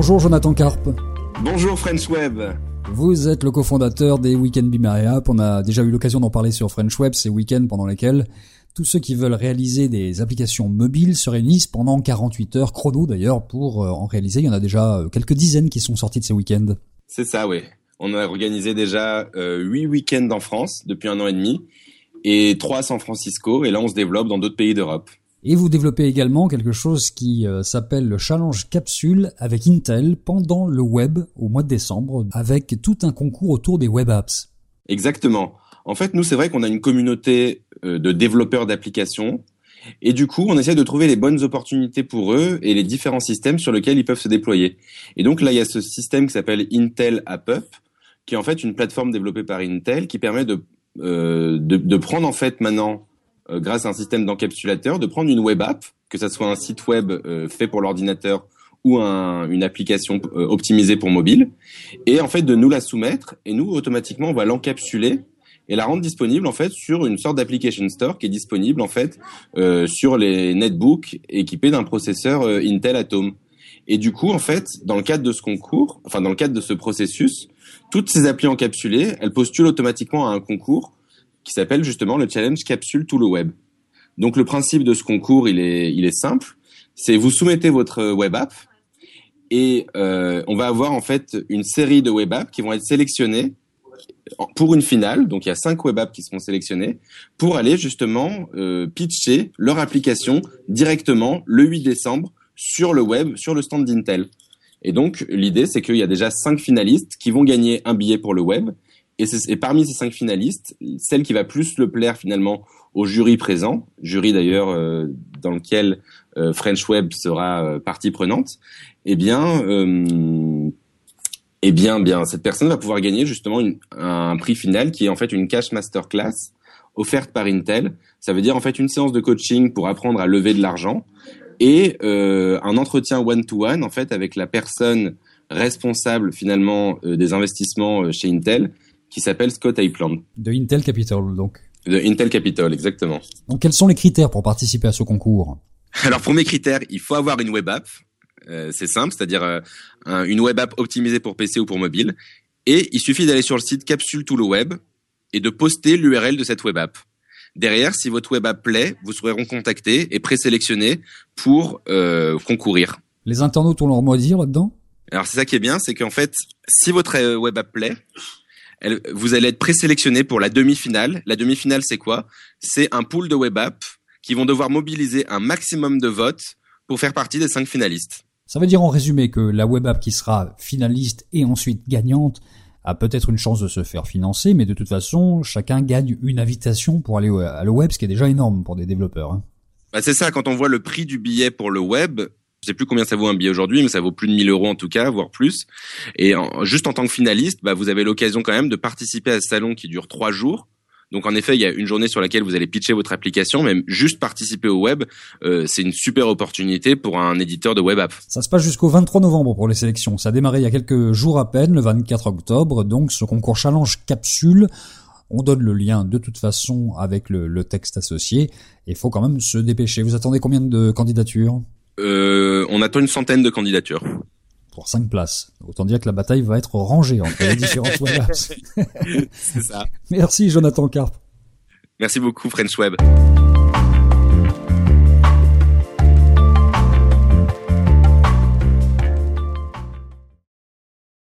Bonjour Jonathan Karp. Bonjour French Web. Vous êtes le cofondateur des Weekend Be My App. On a déjà eu l'occasion d'en parler sur French Web, ces week-ends pendant lesquels tous ceux qui veulent réaliser des applications mobiles se réunissent pendant 48 heures, chrono d'ailleurs, pour en réaliser. Il y en a déjà quelques dizaines qui sont sortis de ces week-ends. C'est ça, oui. On a organisé déjà 8 week-ends en France depuis 1 an et demi et 3 à San Francisco. Et là, on se développe dans d'autres pays d'Europe. Et vous développez également quelque chose qui s'appelle le Challenge Capsule avec Intel pendant le web au mois de décembre, avec tout un concours autour des web apps. Exactement. En fait, nous, c'est vrai qu'on a une communauté de développeurs d'applications. Et du coup, on essaie de trouver les bonnes opportunités pour eux et les différents systèmes sur lesquels ils peuvent se déployer. Et donc là, il y a ce système qui s'appelle Intel App Up, qui est en fait une plateforme développée par Intel qui permet de prendre en fait maintenant, grâce à un système d'encapsulateur, de prendre une web app, que ça soit un site web fait pour l'ordinateur ou une application optimisée pour mobile, et en fait de nous la soumettre, et nous automatiquement on va l'encapsuler et la rendre disponible en fait sur une sorte d'application store qui est disponible en fait sur les netbooks équipés d'un processeur Intel Atom. Et du coup en fait dans le cadre de ce concours, enfin dans le cadre de ce processus, toutes ces applis encapsulées, elles postulent automatiquement à un concours qui s'appelle justement le Challenge Capsule tout le web. Donc le principe de ce concours, il est simple, c'est vous soumettez votre web app et on va avoir en fait une série de web apps qui vont être sélectionnées pour une finale. Donc il y a 5 web apps qui seront sélectionnées pour aller justement pitcher leur application directement le 8 décembre sur le web, sur le stand d'Intel. Et donc l'idée, c'est qu'il y a déjà 5 finalistes qui vont gagner un billet pour le web. Et parmi ces 5 finalistes, celle qui va plus le plaire finalement au jury présent, jury d'ailleurs dans lequel French Web sera partie prenante, bien cette personne va pouvoir gagner justement un prix final qui est en fait une cash masterclass offerte par Intel. Ça veut dire en fait une séance de coaching pour apprendre à lever de l'argent et un entretien one-to-one en fait avec la personne responsable finalement des investissements chez Intel, qui s'appelle Scott Apeland. De Intel Capital, donc. De Intel Capital, exactement. Donc, quels sont les critères pour participer à ce concours ? Alors, premier critère, il faut avoir une web app. C'est simple, c'est-à-dire une web app optimisée pour PC ou pour mobile. Et il suffit d'aller sur le site Capsule tout le web et de poster l'URL de cette web app. Derrière, si votre web app plaît, vous serez recontacté et présélectionné pour concourir. Les internautes ont leur mot à dire là-dedans ? Alors, c'est ça qui est bien, c'est qu'en fait, si votre web app plaît, vous allez être présélectionné pour la demi-finale. La demi-finale, c'est quoi ? C'est un pool de web apps qui vont devoir mobiliser un maximum de votes pour faire partie des 5 finalistes. Ça veut dire en résumé que la web app qui sera finaliste et ensuite gagnante a peut-être une chance de se faire financer, mais de toute façon, chacun gagne une invitation pour aller à le web, ce qui est déjà énorme pour des développeurs. Hein. Bah c'est ça, quand on voit le prix du billet pour le web, je sais plus combien ça vaut un billet aujourd'hui, mais ça vaut plus de 1 000 € en tout cas, voire plus. Et juste en tant que finaliste, vous avez l'occasion quand même de participer à ce salon qui dure 3 jours. Donc en effet, il y a une journée sur laquelle vous allez pitcher votre application, même juste participer au web, c'est une super opportunité pour un éditeur de web app. Ça se passe jusqu'au 23 novembre pour les sélections. Ça a démarré il y a quelques jours à peine, le 24 octobre. Donc ce concours Challenge Capsule, on donne le lien de toute façon avec le texte associé. Il faut quand même se dépêcher. Vous attendez combien de candidatures ? On attend une centaine de candidatures. Pour 5 places. Autant dire que la bataille va être rangée entre les différentes web apps. C'est ça. Merci Jonathan Karp. Merci beaucoup French Web.